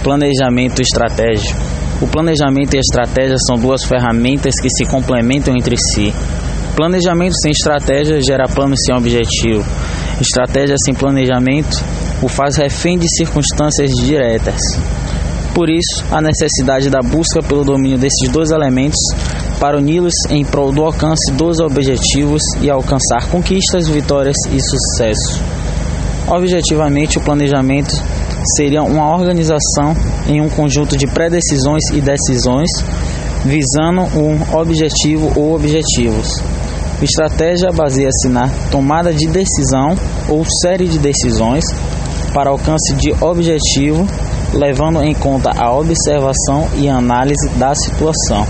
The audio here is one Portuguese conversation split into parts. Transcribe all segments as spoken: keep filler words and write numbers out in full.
Planejamento estratégico. O planejamento e a estratégia são duas ferramentas que se complementam entre si. Planejamento sem estratégia gera plano sem objetivo. Estratégia sem planejamento o faz refém de circunstâncias diretas. Por isso, a necessidade da busca pelo domínio desses dois elementos para uni-los em prol do alcance dos objetivos e alcançar conquistas, vitórias e sucesso. Objetivamente, o planejamento seria uma organização em um conjunto de pré-decisões e decisões visando um objetivo ou objetivos. Estratégia baseia-se na tomada de decisão ou série de decisões para alcance de objetivo, levando em conta a observação e análise da situação.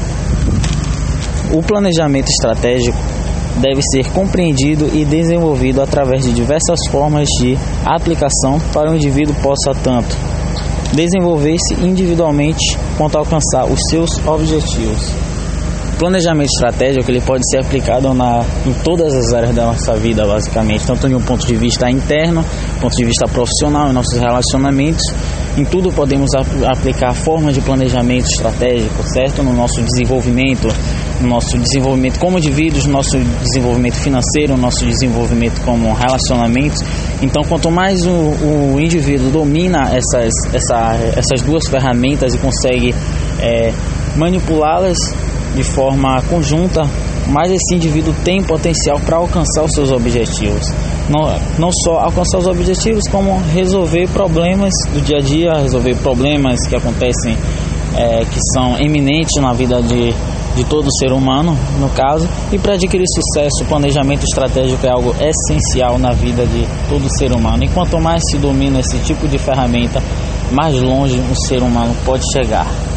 O planejamento estratégico deve ser compreendido e desenvolvido através de diversas formas de aplicação para o indivíduo possa tanto desenvolver-se individualmente quanto alcançar os seus objetivos. O planejamento estratégico ele pode ser aplicado na, em todas as áreas da nossa vida, basicamente, tanto de um ponto de vista interno, ponto de vista profissional, em nossos relacionamentos. Em tudo podemos ap- aplicar formas de planejamento estratégico, certo? No nosso desenvolvimento, no nosso desenvolvimento como indivíduos, no nosso desenvolvimento financeiro, no nosso desenvolvimento como relacionamentos. Então, quanto mais o, o indivíduo domina essas, essa, essas duas ferramentas e consegue é, manipulá-las de forma conjunta, mais esse indivíduo tem potencial para alcançar os seus objetivos. Não, não só alcançar os objetivos, como resolver problemas do dia a dia, resolver problemas que acontecem, é, que são eminentes na vida de, de todo ser humano, no caso. E para adquirir sucesso, o planejamento estratégico é algo essencial na vida de todo ser humano. E quanto mais se domina esse tipo de ferramenta, mais longe um ser humano pode chegar.